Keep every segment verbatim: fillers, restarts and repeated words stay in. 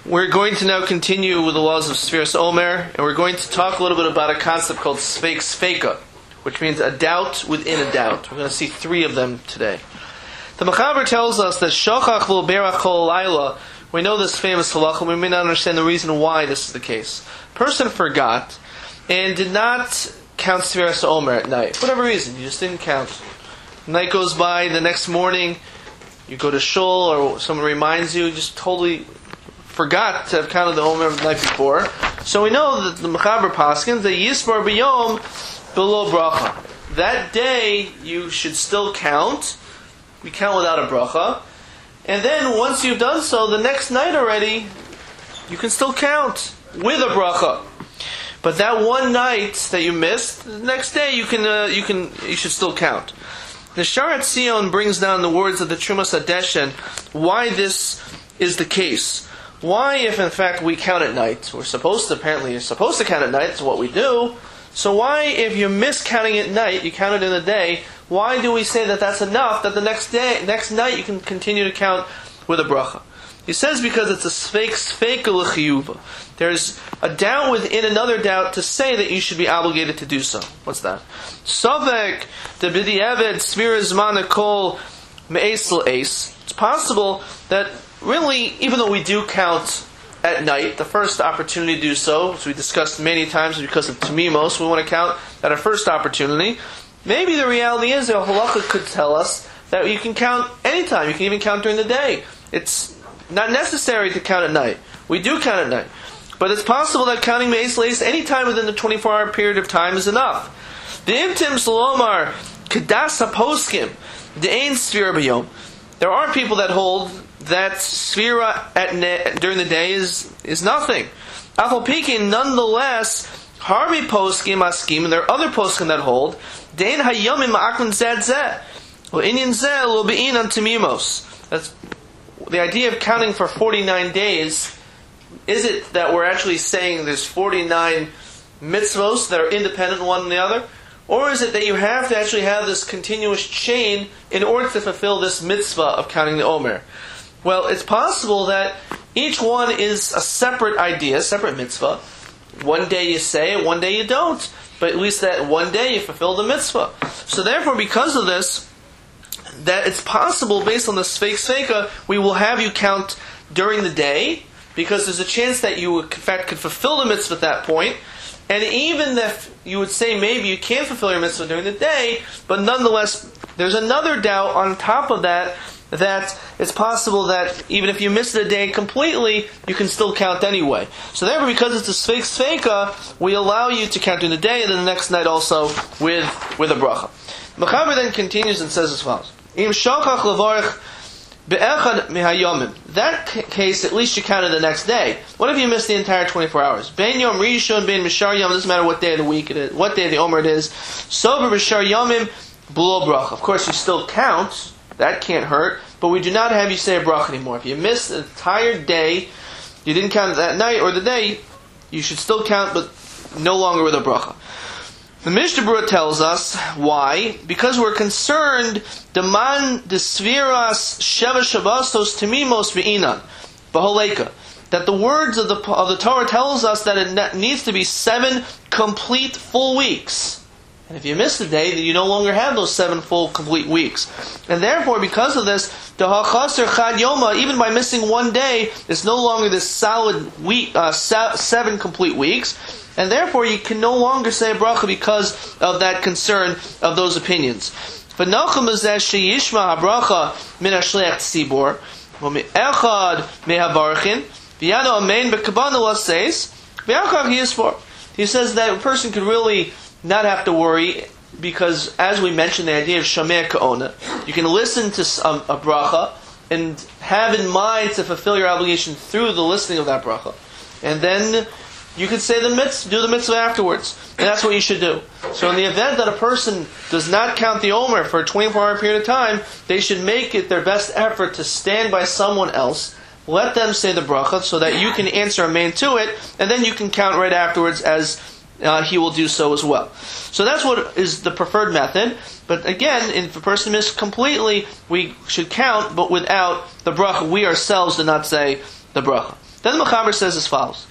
We're going to now continue with the laws of Sfiras Omer, and we're going to talk a little bit about a concept called Sfeik Sfeika, which means a doubt within a doubt. We're going to see three of them today. The Mechaber tells us that Shochach Lo Berach Kol Laila. We know this famous halacha. We may not understand the reason why this is the case. A person forgot and did not count Sfiras Omer at night. For whatever reason, you just didn't count. Night goes by, the next morning, you go to shul or someone reminds you, you just totally forgot to have counted the Omer the night before. So we know that the Mechaber Paskins, that Yisbar B'yom below bracha. That day you should still count. You count without a bracha. And then once you've done so, the next night already, you can still count with a bracha. But that one night that you missed, the next day you can uh, you can you should still count. The Sharat Sion brings down the words of the Trumas Hadeshen, why this is the case. Why, if in fact we count at night, we're supposed to, apparently you're supposed to count at night, that's what we do. So why, if you miss counting at night, you count it in the day, why do we say that that's enough, that the next day, next night you can continue to count with a bracha? He says because it's a sfeik sfeika l'chiyuva. There's a doubt within another doubt to say that you should be obligated to do so. What's that? Sovek de b'di'eved svira zman kol me'es l'es. It's possible that really, even though we do count at night, the first opportunity to do so, as we discussed many times because of Tamimos, we want to count at our first opportunity. Maybe the reality is that Halacha could tell us that you can count anytime. You can even count during the day. It's not necessary to count at night. We do count at night. But it's possible that counting Me'es Leis any time within the twenty-four hour period of time is enough. The Imtim Salomar Kedas HaPoskim De'ein Sfira B'yom. There are people that hold that Sfira at ne- during the day is is nothing. Afal Pikin, nonetheless, Harbi Poskim Askim, and there are other Poskim that hold De'ein Hayomim Ma'akman Zed Zeh Inyan Zeh Lo Be'in on Tamimos. That's the idea of counting for forty-nine days. Is it that we're actually saying there's forty-nine mitzvos that are independent one from the other? Or is it that you have to actually have this continuous chain in order to fulfill this mitzvah of counting the Omer? Well, it's possible that each one is a separate idea, separate mitzvah. One day you say it, one day you don't. But at least that one day you fulfill the mitzvah. So therefore, because of this, that it's possible, based on the Sfeik Sfeika, we will have you count during the day, because there's a chance that you, in fact, could fulfill the mitzvah at that point. And even if you would say maybe you can't fulfill your mitzvah during the day, but nonetheless, there's another doubt on top of that, that it's possible that even if you miss the day completely, you can still count anyway. So therefore, because it's a Sfeik Sfeika, we allow you to count during the day, and then the next night also with, with a bracha. Mechaber then continues and says as follows. Im shokach levarich be'echad mihayomim. That case, at least you counted the next day. What if you missed the entire twenty-four hours? Ben yom rishon, ben mishar yom, doesn't matter what day of the week it is, what day of the Omer it is. Sober mishar yomim, b'lo bracha. Of course, you still count. That can't hurt. But we do not have you say a bracha anymore. If you missed the entire day, you didn't count that night or the day, you should still count, but no longer with a bracha. The Mishnah Berurah tells us why. Because we're concerned, Deman desviras sheva shabastos tamimos v'inan b'holeka, that the words of the of the Torah tells us that it needs to be seven complete full weeks. And if you miss the day, then you no longer have those seven full complete weeks. And therefore, because of this, the hachaser chad yoma, even by missing one day, is no longer this solid week, uh, seven complete weeks. And therefore, you can no longer say a bracha because of that concern of those opinions. But Nachum is that sheyishma habracha min hashleach tzibor, v'me'echad me'havarchin, v'yado amen b'kabana l'seis, v'yachar yisfor. He says that a person could really not have to worry, because as we mentioned, the idea of shameh ka'ona, you can listen to a, a bracha and have in mind to fulfill your obligation through the listening of that bracha. And then you could say the mitzvah, do the mitzvah afterwards. And that's what you should do. So in the event that a person does not count the Omer for a twenty-four hour period of time, they should make it their best effort to stand by someone else, let them say the bracha so that you can answer amen to it, and then you can count right afterwards as uh, he will do so as well. So that's what is the preferred method. But again, if a person missed completely, we should count, but without the bracha. We ourselves do not say the bracha. Then the Mechaber says as follows.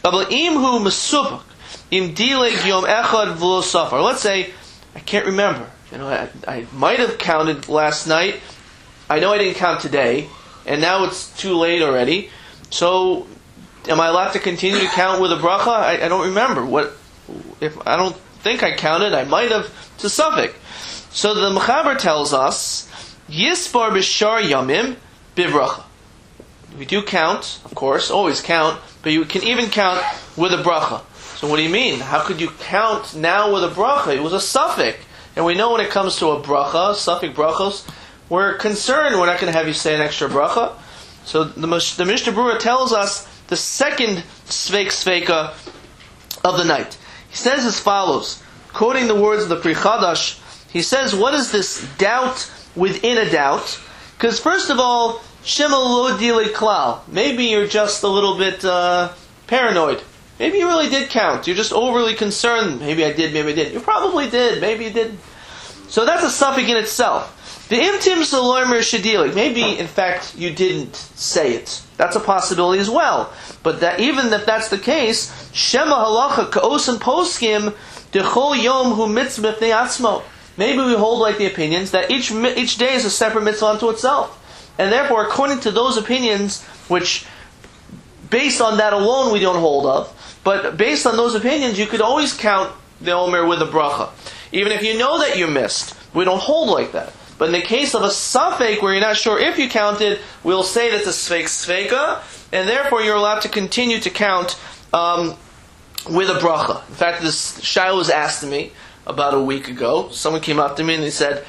Let's say, I can't remember. You know, I, I might have counted last night. I know I didn't count today, and now it's too late already. So, am I allowed to continue to count with a bracha? I, I don't remember. What if I don't think I counted? I might have. It's a suffix. So the Mechaber tells us, Yispar b'shar yamim b'bracha. We do count, of course, always count, but you can even count with a bracha. So what do you mean? How could you count now with a bracha? It was a suffix. And we know when it comes to a bracha, suffix brachos, we're concerned we're not going to have you say an extra bracha. So the, the Mishnah Berurah tells us the second sveik sveika of the night. He says as follows, quoting the words of the Pri Chadash, he says, what is this doubt within a doubt? Because first of all, Shema lo dile klal. Maybe you're just a little bit uh, paranoid. Maybe you really did count. You're just overly concerned. Maybe I did, maybe I didn't. You probably did, maybe you didn't. So that's a suffix in itself. The imtim saloimer shadilik. Maybe, in fact, you didn't say it. That's a possibility as well. But that even if that's the case, Shema halacha ka'osan poskim dechol yom hu mitzvah b'fnei atzmo. Maybe we hold like the opinions that each each day is a separate mitzvah unto itself. And therefore, according to those opinions, which based on that alone we don't hold of, but based on those opinions, you could always count the Omer with a bracha. Even if you know that you missed, we don't hold like that. But in the case of a suffix where you're not sure if you counted, we'll say that it's a sveik sveika, and therefore you're allowed to continue to count um, with a bracha. In fact, this Shiloh was asked to me about a week ago. Someone came up to me and they said,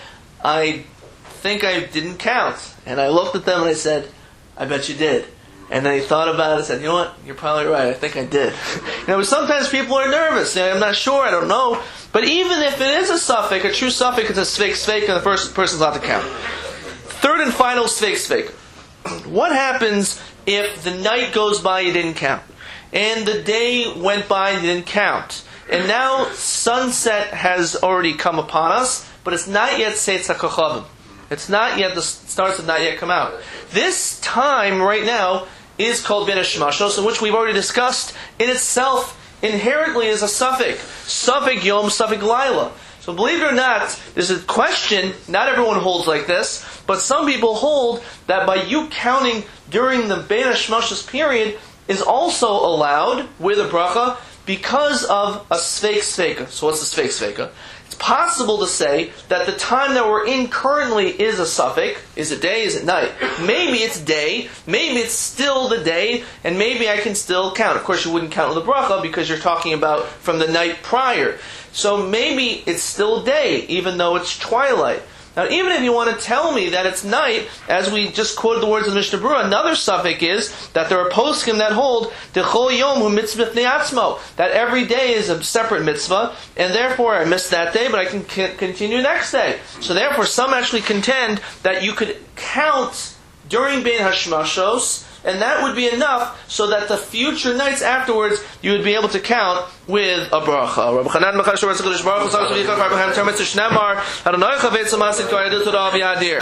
I think I didn't count. And I looked at them and I said, I bet you did. And then he thought about it and said, you know what, you're probably right, I think I did. You know, sometimes people are nervous. You know, I'm not sure, I don't know. But even if it is a suffix, a true suffix, it's a sveik sveik, and the first person's allowed to count. Third and final sveik sveik. What happens if the night goes by, you didn't count? And the day went by, you didn't count? And now sunset has already come upon us, but it's not yet Seitz HaKochavim. It's not yet, the stars have not yet come out. This time, right now, is called Ben Hashmashos, in which we've already discussed, in itself, inherently is a suffix. Suffix Yom, suffix Laila. So believe it or not, there's a question, not everyone holds like this, but some people hold that by you counting during the Ben Hashmashos period is also allowed with a bracha because of a sveik sveika. So what's the sveik sveika? It's possible to say that the time that we're in currently is a suffix. Is it day? Is it night? Maybe it's day. Maybe it's still the day. And maybe I can still count. Of course, you wouldn't count with the bracha because you're talking about from the night prior. So maybe it's still day, even though it's twilight. Now, even if you want to tell me that it's night, as we just quoted the words of Mishnah Berurah, another suffix is that there are poskim that hold Dechol Yom Hu Mitzvah B'fnei Atzmo, that every day is a separate mitzvah, and therefore I missed that day, but I can c- continue next day. So therefore, some actually contend that you could count during Ben Hashmashos, and that would be enough so that the future nights afterwards you would be able to count with a bracha. Rabbi Chanan Mechasher Baruch Hu Baruch Hu